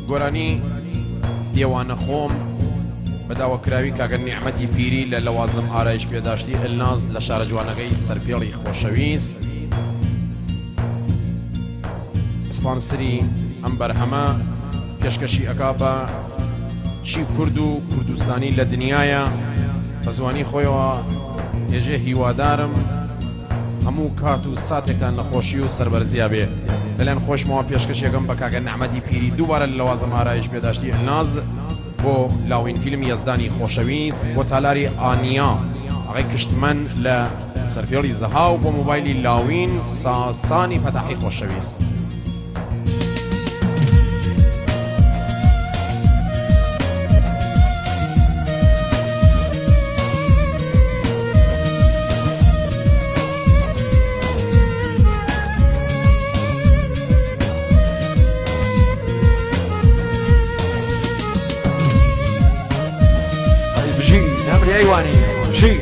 گۆرانی دیێوانە خۆم بەداوەکراوی کاگەر نیعمەتی پیری لە لەوازم ئارایش پێداشتی ئەلناز لە شارە جوانەکەی سەرپێڵی خۆشەویست سپانسری ئەم بەرهەمە پێشکەشی ئەکا بە چی کورد و کوردستانی لە دنیاە بە زوانی خۆیەوە ێژێ هیوادارم هەموو کات و ساتێکتان لە خۆشی و سەربەرزیا بێ لەلایەن خۆشمەوە پێشکەشێکم بە کاگەر نیعمەتی پیری دووبارە لە لەوازم ئارایش پێداشتی ئەلناز بۆ لاوین فیلم یەزدانی خۆشەویست بۆ تالاری ئانیا ئەغای کشتمەن لە سەرفێڵی زەها و بۆ مۆبایلی لاوین ساسانی پەتاحی خۆشەویست أيواني شي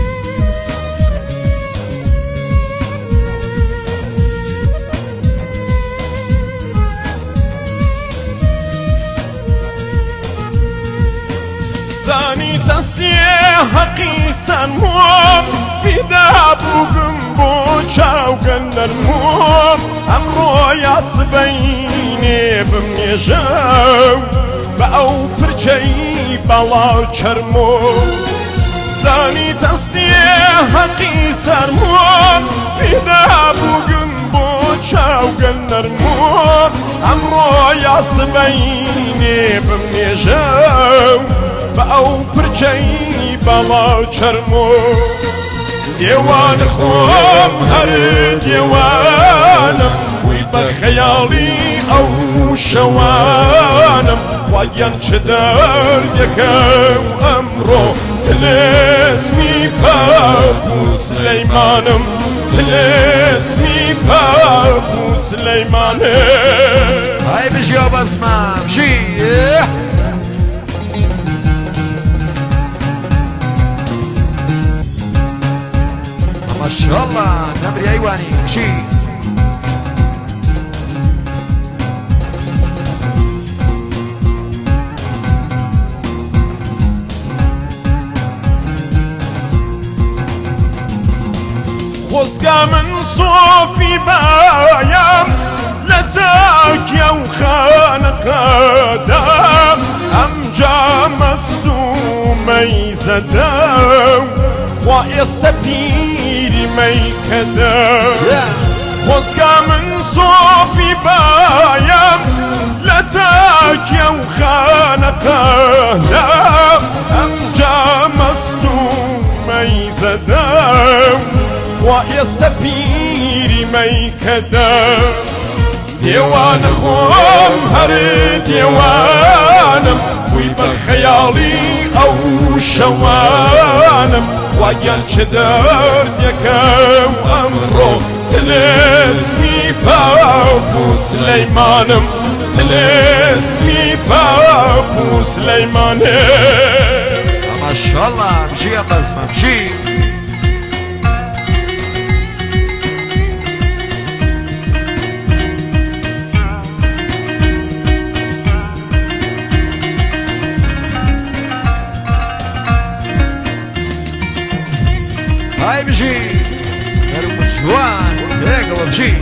زاني تصديع حقي سنموم في دابوكم بوشاو قنرموم أمرو ياسبيني بمنيجاو بأو فرجي بەڵاو چەرمۆ زانی دەستێ حەقی سەرمۆ پیدا بووگم بۆ چاوگەل نەرمۆ ئەمڕۆ یاسبەینێ بمنێژە بە ئەو فرچەی بەڵاو چەرمۆ دێوان خۆم هەر دێوانم وی بە خەیاڵی ئەو شەوانم وایان چه دەردەکەم ئەمڕۆ تلێسمی پاک و سلەیمانم تلێسمی پاک و سلەیمانم هاي بژیا بەزمە بژی ماشاءالله نەبری ئەیوانی بژی خۆزگا من سۆفی بایم لە تاکیە و خانەقەدام ئەمجا مەست و مەیزەدە خوا ئێستا پیری مەیکەدە خۆزگا من سۆفی بایم لە تاکیە و خانەقەدام ئەمجا مەست و مەیزەدە خوا ئێستا پیری مەیکەدە دێوانە خۆم هەر دێوانم وی بە خەیاڵی ئەو شەوانم وایان چه دەردەکەم ئەمڕۆ تلێسمی پاک و سلەیمانم تلێسمی پاک و سلەیمانم ماشاءالله بژیە بەزمە بژی هاي بجي هرمشوان هيك وبجي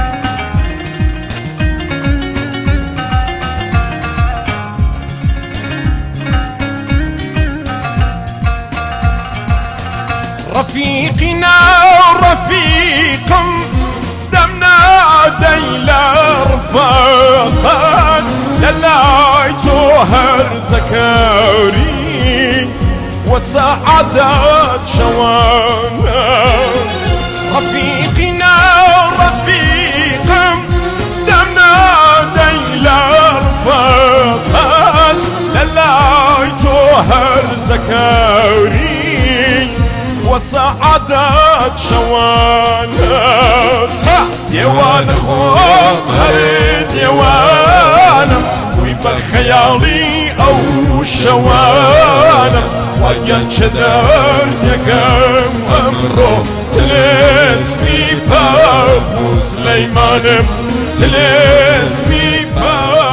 رفيقنا ورفيقم دمنا ديلا رفاقات للاي جوهر زكاري وسعادات شوانا رفيقنا ورفيقم دمنا ديلا رفاقات للاي جوهر زكاري وسعادات شوانات ديوان خوم هر ديوانم وي بخيالي او شوانم ويان چه دردكم امرو تلسمي پاک و سليمانم تلسمي پاک